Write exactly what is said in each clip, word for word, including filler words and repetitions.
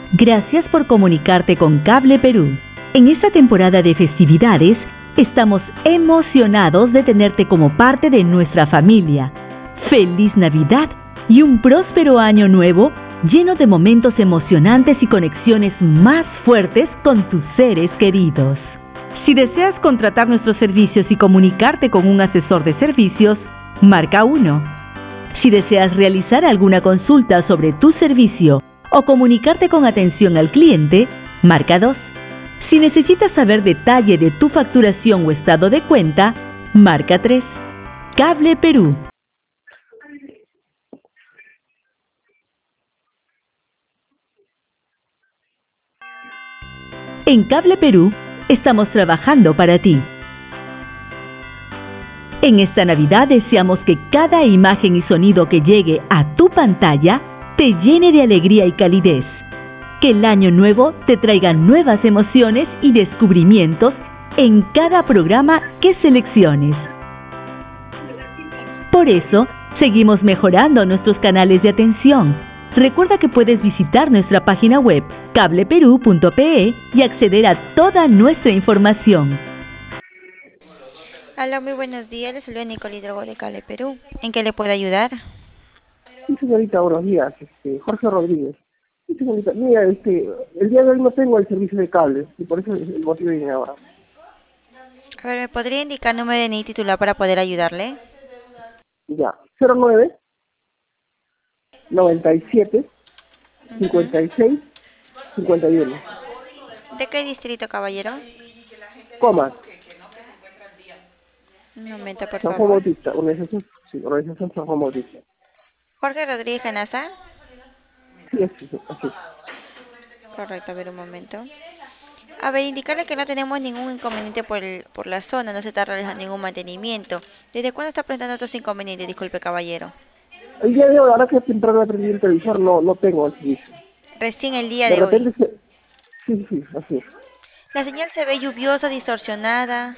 Gracias por comunicarte con Cable Perú. En esta temporada de festividades, estamos emocionados de tenerte como parte de nuestra familia. ¡Feliz Navidad y un próspero año nuevo lleno de momentos emocionantes y conexiones más fuertes con tus seres queridos! Si deseas contratar nuestros servicios y comunicarte con un asesor de servicios, marca uno. Si deseas realizar alguna consulta sobre tu servicio o comunicarte con atención al cliente, marca dos. Si necesitas saber detalle de tu facturación o estado de cuenta, marca tres. Cable Perú. En Cable Perú, estamos trabajando para ti. En esta Navidad deseamos que cada imagen y sonido que llegue a tu pantalla te llene de alegría y calidez. Que el año nuevo te traiga nuevas emociones y descubrimientos en cada programa que selecciones. Por eso, seguimos mejorando nuestros canales de atención. Recuerda que puedes visitar nuestra página web cable perú punto pe y acceder a toda nuestra información. Hola, muy buenos días. Les saluda Nicole Hidrogo de Cable Perú. ¿En qué le puedo ayudar? Sí, señorita, buenos días. Este, Jorge Rodríguez. Sí, señorita, mira, este, el día de hoy no tengo el servicio de cables y por eso es el motivo de mi ahora. A ver, ¿me podría indicar número de N I titular para poder ayudarle? Ya, cero nueve, noventa y siete, cincuenta y seis, cincuenta y uno. ¿De qué distrito, caballero? Coma, Un momento, por San Juan favor. Bautista, organización, sí, organización San Juan Bautista. Jorge Rodríguez Canasa. Sí, así, sí, así. Correcto, a ver un momento. A ver, indicarle que no tenemos ningún inconveniente por, el- por la zona, no se está realizando ningún mantenimiento. ¿Desde cuándo está presentando estos inconvenientes? Disculpe, caballero. El día de hoy, ahora que temprano aprendí el televisor, no, no tengo el servicio. Recién el día De de hoy. repente, se... sí, sí, así es. La señal se ve lluviosa, distorsionada.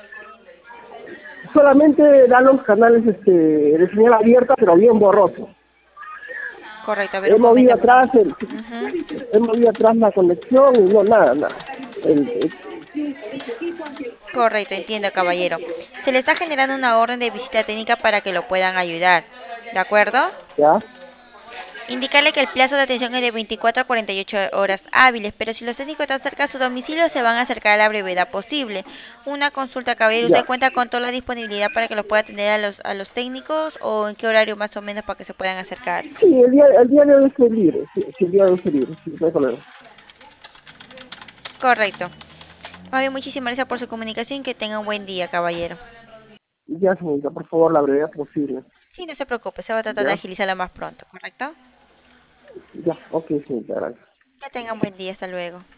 Solamente da los canales este, de señal abierta, pero bien borroso. Correcto, a ver He un momento, movido por favor. atrás el, Ujú. he movido atrás la conexión y no, nada, nada. El, el- Correcto, entiendo, caballero. Se le está generando una orden de visita técnica para que lo puedan ayudar. ¿De acuerdo? ¿Ya? Indicarle que el plazo de atención es de veinticuatro a cuarenta y ocho horas hábiles, pero si los técnicos están cerca de su domicilio, se van a acercar a la brevedad posible. Una consulta, caballero, ¿usted Ya. cuenta con toda la disponibilidad para que los pueda atender a los, a los técnicos o en qué horario más o menos para que se puedan acercar? Sí, el día, el día de hoy estoy libre, sí, sí, el día de hoy estoy libre, sí, no hay problema. Correcto. Más bien, muchísimas gracias por su comunicación y que tenga un buen día, caballero. Ya, señorita, por favor, la brevedad posible. Sí, no se preocupe, se va a tratar de ¿Ya? agilizarlo más pronto, ¿correcto? Ya, ok, señorita, gracias. Que tenga un buen día, hasta luego.